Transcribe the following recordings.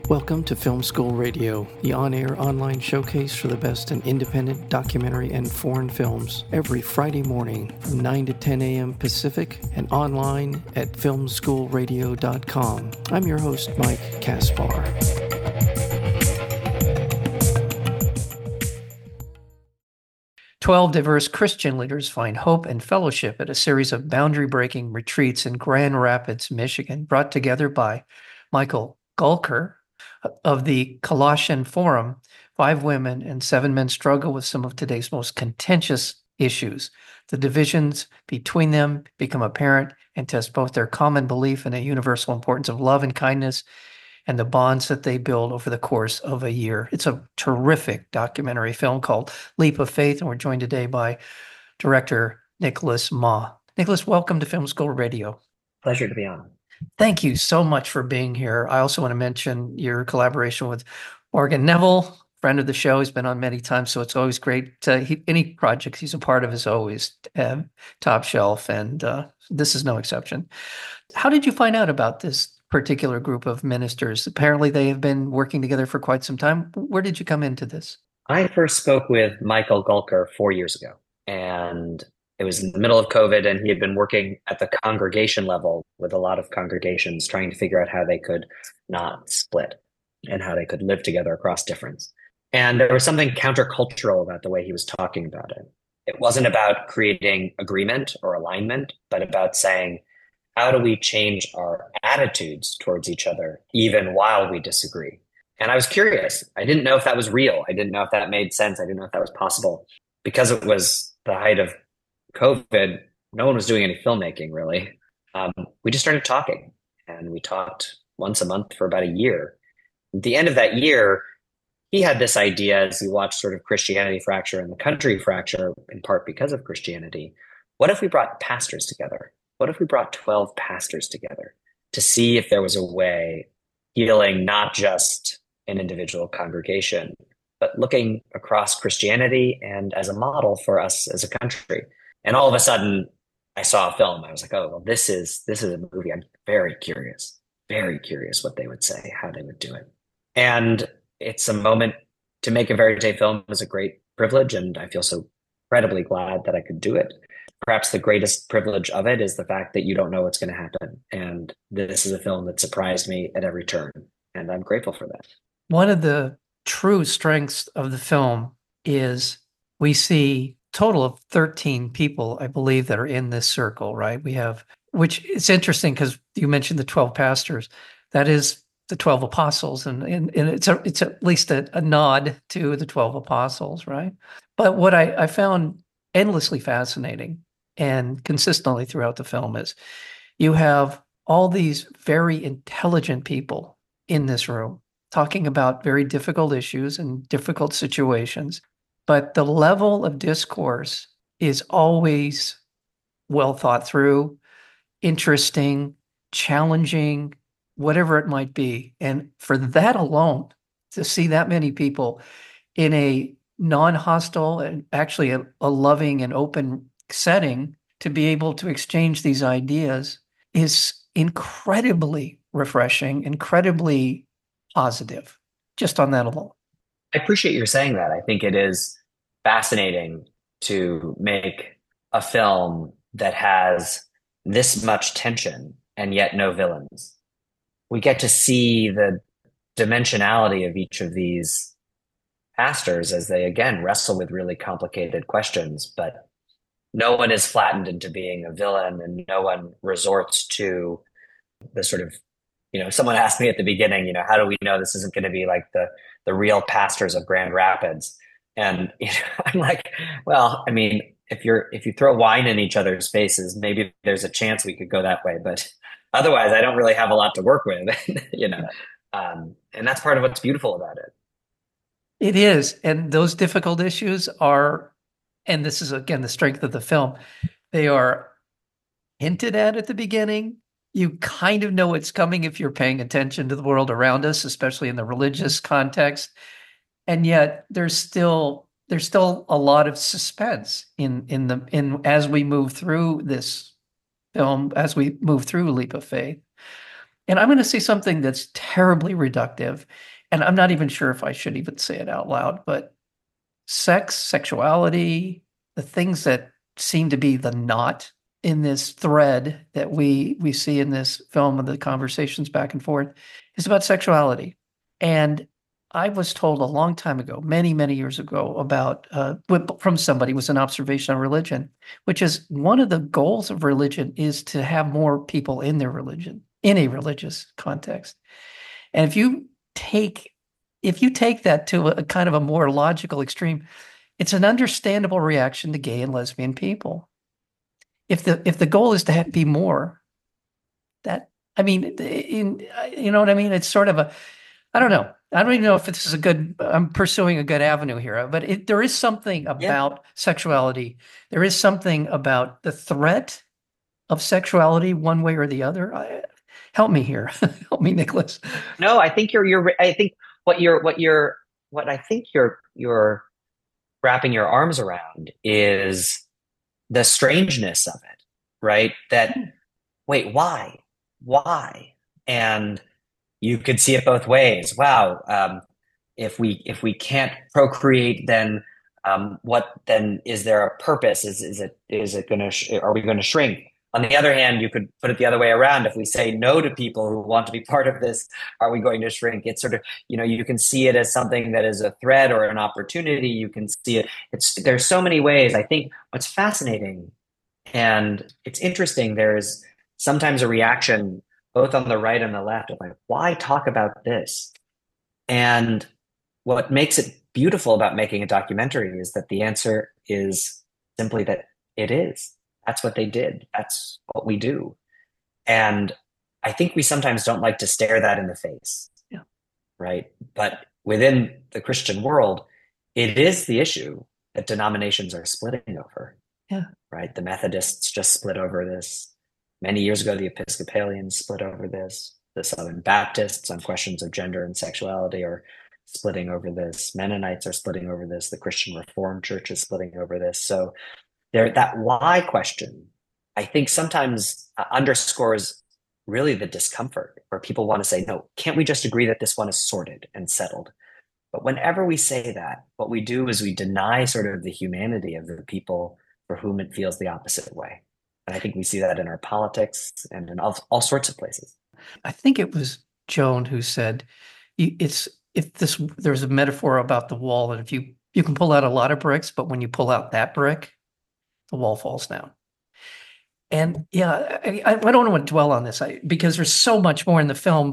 Welcome to Film School Radio, the on-air online showcase for the best in independent documentary and foreign films, every Friday morning from 9 to 10 a.m. Pacific and online at filmschoolradio.com. I'm your host, Mike Kaspar. "12 diverse Christian leaders find hope and fellowship at a series of boundary-breaking retreats in Grand Rapids, Michigan, brought together by Michael Gulker of the Colossian Forum. 5 women and 7 men struggle with some of today's most contentious issues. The divisions between them become apparent and test both their common belief in the universal importance of love and kindness and the bonds that they build over the course of a year." It's a terrific documentary film called Leap of Faith, and we're joined today by director Nicholas Mah. Nicholas, welcome to Film School Radio. Pleasure to be on. Thank you so much for being here. I also want to mention your collaboration with Morgan Neville, friend of the show. He's been on many times, so it's always great. Any projects he's a part of is always top shelf, and this is no exception. How did you find out about this particular group of ministers? Apparently they have been working together for quite some time. Where did you come into this? I first spoke with Michael Gulker 4 years ago, and it was in the middle of COVID, and he had been working at the congregation level with a lot of congregations, trying to figure out how they could not split and how they could live together across difference. And there was something countercultural about the way he was talking about it. It wasn't about creating agreement or alignment, but about saying, how do we change our attitudes towards each other, even while we disagree? And I was curious. I didn't know if that was real. I didn't know if that made sense. I didn't know if that was possible. Because it was the height of COVID, no one was doing any filmmaking, really. We just started talking, and we talked once a month for about a year. At the end of that year, he had this idea as he watched sort of Christianity fracture and the country fracture, in part because of Christianity. What if we brought pastors together? What if we brought 12 pastors together to see if there was a way healing not just an individual congregation, but looking across Christianity and as a model for us as a country? And all of a sudden, I saw a film. I was like, oh, well, this is a movie. I'm very curious what they would say, how they would do it. And it's a moment to make a verite film is a great privilege, and I feel so incredibly glad that I could do it. Perhaps the greatest privilege of it is the fact that you don't know what's going to happen. And this is a film that surprised me at every turn, and I'm grateful for that. One of the true strengths of the film is we see total of 13 people, I believe, that are in this circle, right? We have, which is interesting because you mentioned the 12 pastors. That is the 12 apostles, and it's at least a nod to the 12 apostles, right? But what I found endlessly fascinating and consistently throughout the film is you have all these very intelligent people in this room talking about very difficult issues and difficult situations. But the level of discourse is always well thought through, interesting, challenging, whatever it might be. And for that alone, to see that many people in a non-hostile and actually a loving and open setting to be able to exchange these ideas is incredibly refreshing, incredibly positive, just on that alone. I appreciate your saying that. I think it is fascinating to make a film that has this much tension and yet no villains. We get to see the dimensionality of each of these pastors as they, again, wrestle with really complicated questions, but no one is flattened into being a villain, and no one resorts to the sort of, someone asked me at the beginning, how do we know this isn't going to be like the real pastors of Grand Rapids? And I'm like, well, I mean, if you throw wine in each other's faces, maybe there's a chance we could go that way. But otherwise, I don't really have a lot to work with, and that's part of what's beautiful about it. It is. And those difficult issues are, and this is, again, the strength of the film, they are hinted at the beginning. You kind of know it's coming if you're paying attention to the world around us, especially in the religious context. And yet there's still a lot of suspense in as we move through this film, as we move through Leap of Faith. And I'm going to say something that's terribly reductive, and I'm not even sure if I should even say it out loud, but sex, sexuality, the things that seem to be the knot in this thread that we see in this film and the conversations back and forth is about sexuality. And I was told a long time ago, many, many years ago, about from somebody was an observation on religion, which is one of the goals of religion is to have more people in their religion, in a religious context. And take if you take that to a kind of a more logical extreme, it's an understandable reaction to gay and lesbian people. If the goal is to be more, that I mean, you know what I mean? It's sort of a I don't know. I don't even know if this is a good. I'm pursuing a good avenue here, but there is something Yeah. about sexuality. There is something about the threat of sexuality, one way or the other. Help me here. Help me, Nicholas. No, I think I think what I think you're wrapping your arms around is the strangeness of it, right? That wait, why? Why? And you could see it both ways. Wow, if we can't procreate, then what then is there a purpose? Is it going to are we going to shrink? On the other hand, you could put it the other way around. If we say no to people who want to be part of this, are we going to shrink? It's sort of, you can see it as something that is a threat or an opportunity. You can see it. There's so many ways. I think what's fascinating and it's interesting, there's sometimes a reaction both on the right and the left of like, why talk about this? And what makes it beautiful about making a documentary is that the answer is simply that it is. That's what they did. That's what we do. And I think we sometimes don't like to stare that in the face, Yeah. right? But within the Christian world, it is the issue that denominations are splitting over, Yeah. right? The Methodists just split over this. Many years ago, the Episcopalians split over this. The Southern Baptists on questions of gender and sexuality are splitting over this. Mennonites are splitting over this. The Christian Reformed Church is splitting over this. So that why question, I think sometimes underscores really the discomfort where people want to say, no, can't we just agree that this one is sorted and settled? But whenever we say that, what we do is we deny sort of the humanity of the people for whom it feels the opposite way. And I think we see that in our politics and in all sorts of places. I think it was Joan who said, "It's if this there's a metaphor about the wall, and if you can pull out a lot of bricks, but when you pull out that brick, the wall falls down." And yeah, I don't want to dwell on this because there's so much more in the film,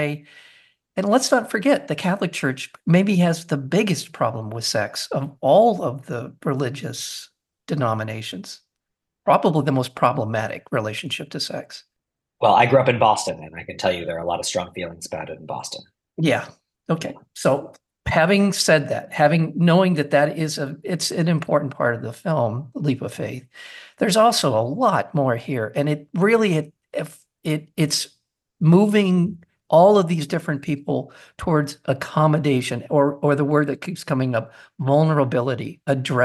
and let's not forget the Catholic Church maybe has the biggest problem with sex of all of the religious denominations, probably the most problematic relationship to sex. Well, I grew up in Boston, and I can tell you there are a lot of strong feelings about it in Boston. Yeah. Okay. So having said that, knowing that it's an important part of the film, Leap of Faith, there's also a lot more here. And it really, it's moving all of these different people towards accommodation or the word that keeps coming up, vulnerability,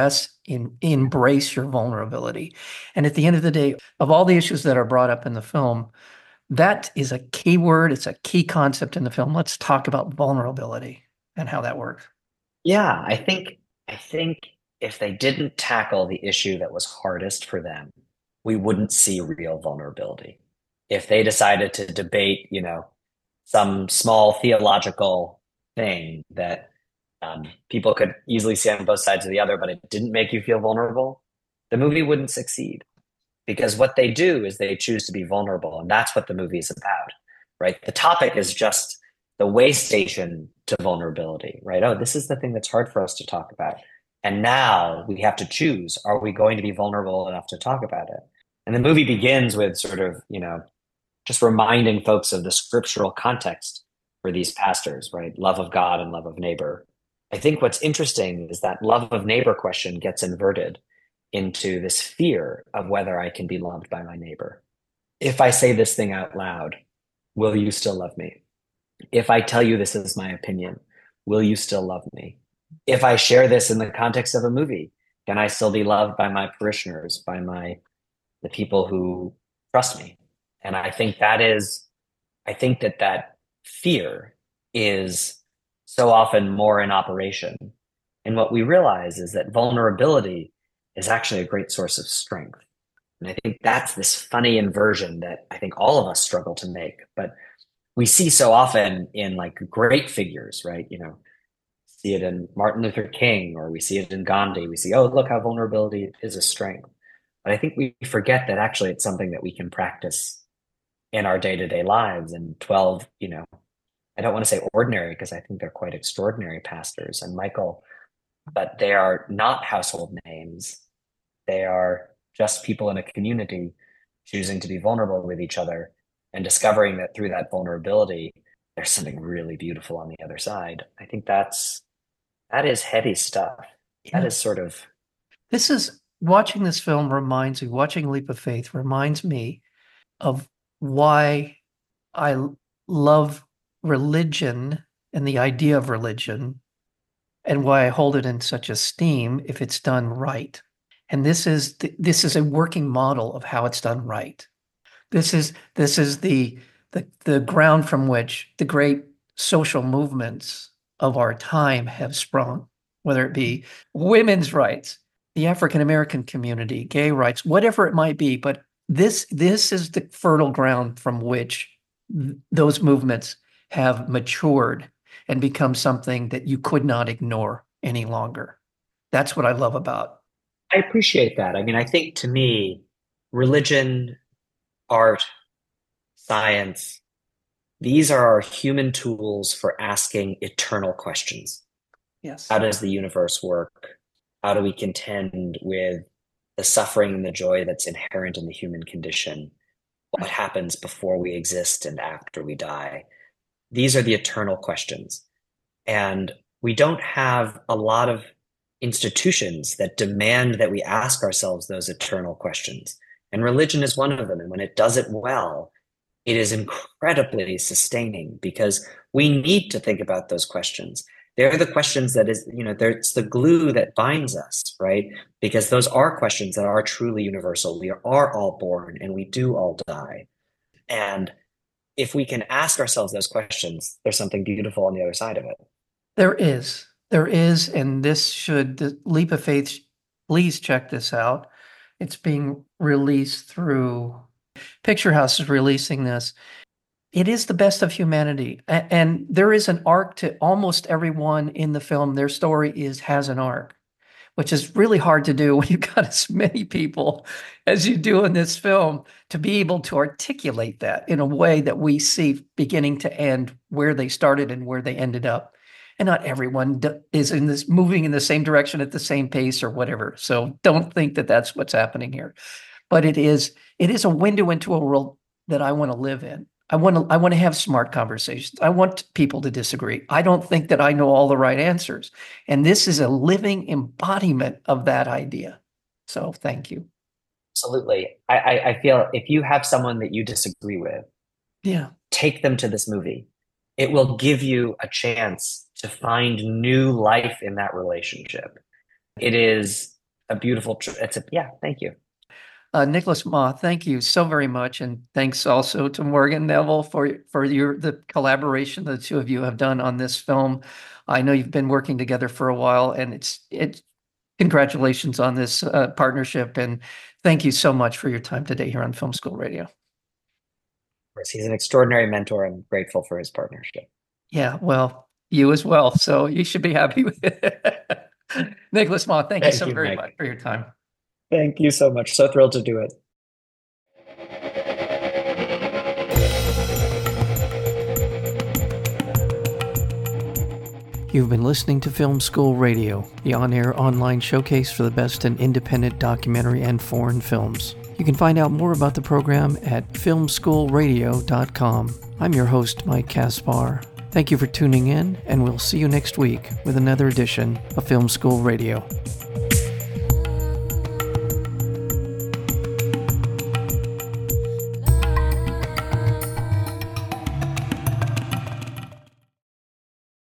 embrace your vulnerability. And at the end of the day, of all the issues that are brought up in the film, that is a key word. It's a key concept in the film. Let's talk about vulnerability and how that works. Yeah, I think if they didn't tackle the issue that was hardest for them, we wouldn't see real vulnerability. If they decided to debate, some small theological thing that people could easily see on both sides of the other, but it didn't make you feel vulnerable, the movie wouldn't succeed. Because what they do is they choose to be vulnerable, and that's what the movie is about, right? The topic is just the way station to vulnerability, right? Oh, this is the thing that's hard for us to talk about. And now we have to choose, are we going to be vulnerable enough to talk about it? And the movie begins with sort of, just reminding folks of the scriptural context for these pastors, right? Love of God and love of neighbor. I think what's interesting is that love of neighbor question gets inverted into this fear of whether I can be loved by my neighbor. If I say this thing out loud, will you still love me? If I tell you this is my opinion, will you still love me? If I share this in the context of a movie, can I still be loved by my parishioners, by the people who trust me? And I think that is I think that that fear is so often more in operation. And what we realize is that vulnerability is actually a great source of strength. And I think that's this funny inversion that I think all of us struggle to make. But we see so often in like great figures, right? See it in Martin Luther King, or we see it in Gandhi. We see, oh, look how vulnerability is a strength. But I think we forget that actually it's something that we can practice in our day-to-day lives. And 12, I don't want to say ordinary because I think they're quite extraordinary pastors and Michael, but they are not household names. They are just people in a community choosing to be vulnerable with each other and discovering that through that vulnerability, there's something really beautiful on the other side. I think that is heady stuff. That Yeah. is sort of This is watching this film reminds me, watching Leap of Faith reminds me of why I love religion and the idea of religion, and why I hold it in such esteem if it's done right. And this is a working model of how it's done right. This is the ground from which the great social movements of our time have sprung, whether it be women's rights, the African American community, gay rights, whatever it might be. But this is the fertile ground from which those movements have matured and become something that you could not ignore any longer. That's what I love about. I appreciate that. I mean, I think to me, religion, art, science, these are our human tools for asking eternal questions. Yes. How does the universe work? How do we contend with the suffering and the joy that's inherent in the human condition? What happens before we exist and after we die? These are the eternal questions. And we don't have a lot of institutions that demand that we ask ourselves those eternal questions. And religion is one of them. And when it does it well, it is incredibly sustaining because we need to think about those questions. They're the questions that is, it's the glue that binds us, right? Because those are questions that are truly universal. We are all born and we do all die. And if we can ask ourselves those questions, there's something beautiful on the other side of it. There is. And the Leap of Faith, please check this out. It's being released through Picture House is releasing this. It is the best of humanity. And there is an arc to almost everyone in the film. Their story has an arc, which is really hard to do when you've got as many people as you do in this film to be able to articulate that in a way that we see beginning to end where they started and where they ended up. And not everyone is moving in the same direction at the same pace or whatever. So don't think that that's what's happening here. But it is a window into a world that I want to live in. I want to have smart conversations. I want people to disagree. I don't think that I know all the right answers. And this is a living embodiment of that idea. So thank you. Absolutely. I feel if you have someone that you disagree with, Yeah. take them to this movie. It will give you a chance to find new life in that relationship. It is a beautiful, thank you. Nicholas Ma, thank you so very much. And thanks also to Morgan Neville for the collaboration the two of you have done on this film. I know you've been working together for a while, and it's congratulations on this partnership. And thank you so much for your time today here on Film School Radio. He's an extraordinary mentor. I'm grateful for his partnership. Yeah, well, you as well. So you should be happy with it. Nicholas Ma, thank you so very much for your time. Thank you so much. So thrilled to do it. You've been listening to Film School Radio, the on-air online showcase for the best in independent documentary and foreign films. You can find out more about the program at filmschoolradio.com. I'm your host, Mike Kaspar. Thank you for tuning in, and we'll see you next week with another edition of Film School Radio.